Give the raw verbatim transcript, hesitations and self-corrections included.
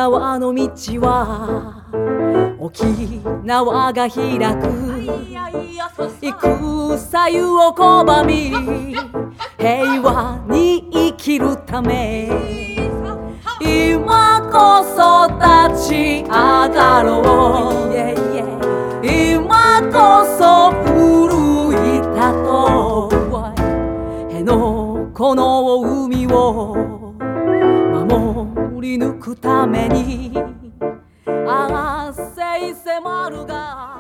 縄の道は沖縄が開く。戦を拒み平和に生きるため、今こそ立ち上がろう。今こそ奮い立とう。辺野古の海を守り抜くために、ああせい迫るが